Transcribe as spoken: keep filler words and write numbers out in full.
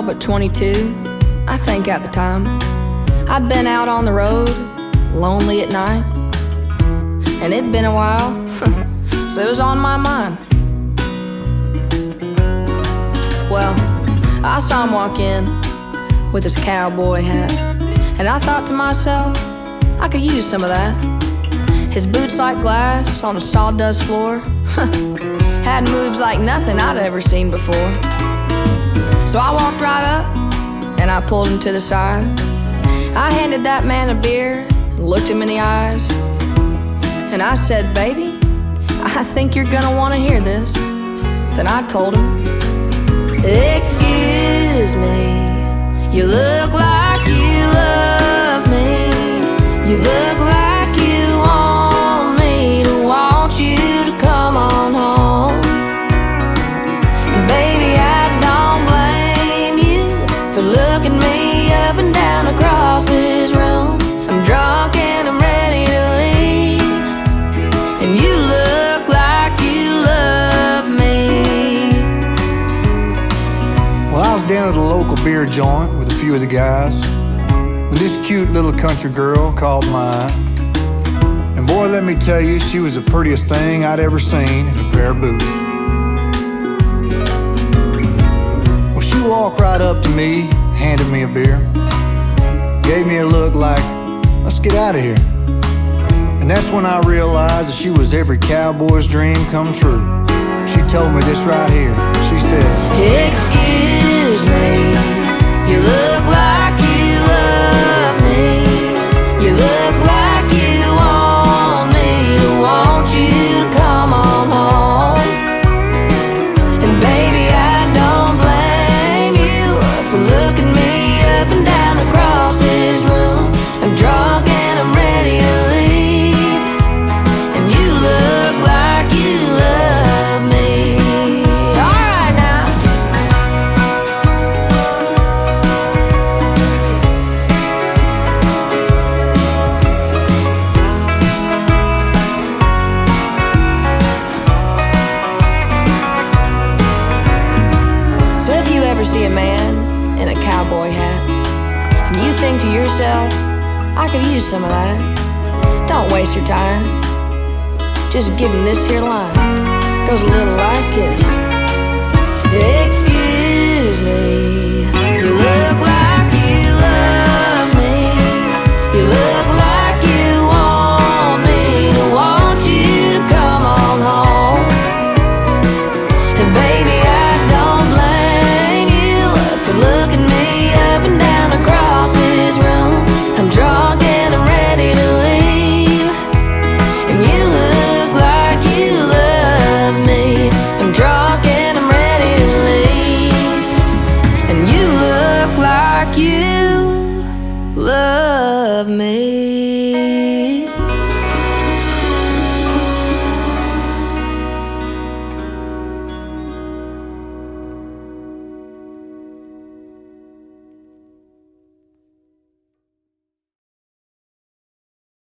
but twenty-two, I think at the time. I'd been out on the road, lonely at night, and it'd been a while, so it was on my mind. Well, I saw him walk in with his cowboy hat, and I thought to myself, I could use some of that. His boots like glass on a sawdust floor had moves like nothing I'd ever seen before. So I walked right up and I pulled him to the side. I handed that man a beer and looked him in the eyes, and I said, baby, I think you're gonna want to hear this. Then I told him, excuse me, you look like you love me. You look like you want me to want you to come on home. Baby, I don't blame you for looking me up and down across this room. I'm drunk and I'm ready to leave, and you look like you love me. Well, I was down at a local beer joint with a few of the guys, with this cute little country girl called mine. And boy, let me tell you, she was the prettiest thing I'd ever seen in a pair of boots. Well, she walked right up to me, handed me a beer, gave me a look like, let's get out of here. And that's when I realized that she was every cowboy's dream come true. She told me this right here. She said, excuse me, you look like you love me. You look like you want me to want you to come on home. And baby, I don't blame you for looking me up and down across this room. I'm drunk and I'm ready to leave, and you look like you love me. All right now. So if you ever see a man in a cowboy hat and you think to yourself, I could use some of that, don't waste your time. Just give him this here line. Goes a little like this.